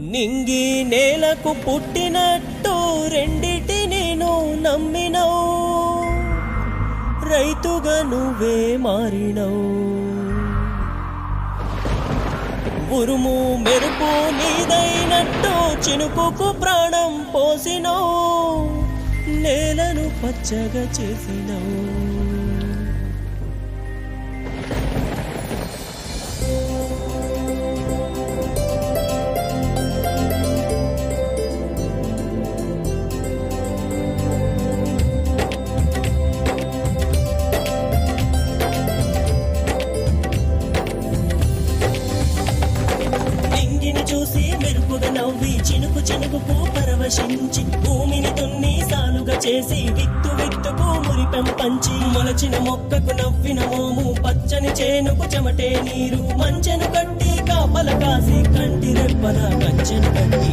నింగి నేలకు పుట్టినట్టు రెండిటి నేను నమ్మినవు, రైతుగా నువ్వే మారినవు. ఉరుము మెరుపు నీదైనట్టు చినుకుకు ప్రాణం పోసినవు, నేలను పచ్చగా చేసినవు. చూసి మెరుపుగా నవ్వి చినుకు చినుకుకు పరవశించి భూమిని దున్ని సాలుగా చేసి విత్తు విత్తుకు మురిపెం పంచి మొలచిన మొక్కకు నవ్విన మోము పచ్చని చేనుకు చెమటే నీరు మంచెను కట్టి కాపల కాసి కంటి రెప్పల కంచెను కట్టి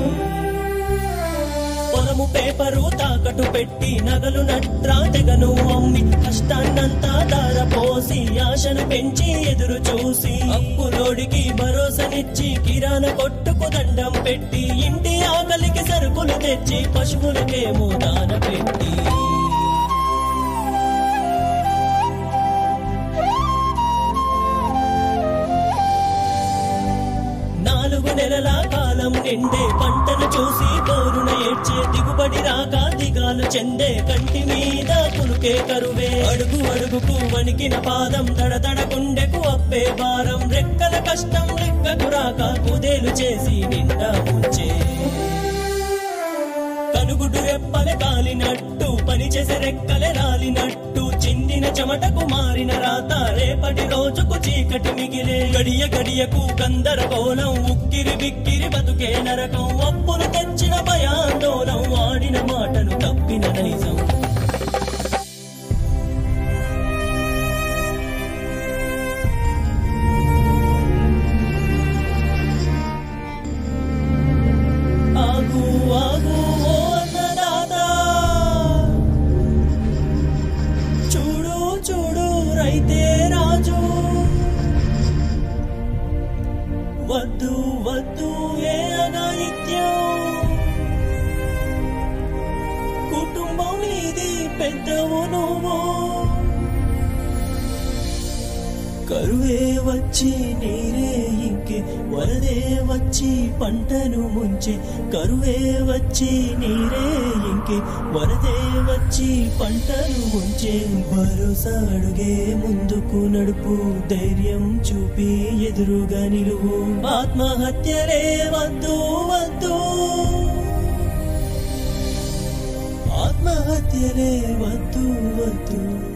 పొలము పేపరు తాకట్టు పెట్టి నగలు నట్రా తెగను అమ్మి కష్టాన్నంతా దారపోసి ఆశను పెంచి ఎదురు చూసి అప్పులోడికి భరోసానిచ్చి కిరాణా కొట్టుకు దండం పెట్టి ఇంటి ఆకలికి సరుకులు తెచ్చి పశువులకేమో దాన పెట్టి 4 నెలల కాలం నిండే పంటను చూసి బోరున ఏడ్చే దిగుబడి రాక దిగాలు చెందే కంటి మీద పులుకే కరువే అడుగు అడుగుకు వణికిన పాదం దడదడ గుండెకు అప్పే భారం రెక్కల కష్టం లెక్కకు రాక కుదేలు చేసి నిండా ముంచే కనుగుడు రెప్పలే కాలినట్టు పనిచేసే రెక్కలే రాలినట్టు చిందిన చెమటకు మారిన రాత రేపటి రోజుకు చీకటి మిగిలే గడియ గడియకు గందరగోళం ఉక్కిరి బిక్కిరి బతుకే నరకం అప్పులు తెచ్చిన భయాందోళం వాడిన మాటను తప్పిన నైజం ఆగు ఆగు రైతే రాజు వద్దు వద్దు ఏ అఘాయిత్యం కుటుంబం నీది పెద్దవు నువ్వు కరువే వచ్చి నీరే ఇంకే వరదే వచ్చి పంటను ముంచే కరువే వచ్చి నీరే ఇంకే వరదే వచ్చి పంటను ముంచే భరోసా అడుగే ముందుకు నడుపు ధైర్యం చూపి ఎదురుగా నిలువు ఆత్మహత్యలే వద్దు వద్దు ఆత్మహత్యలే వద్దు వద్దు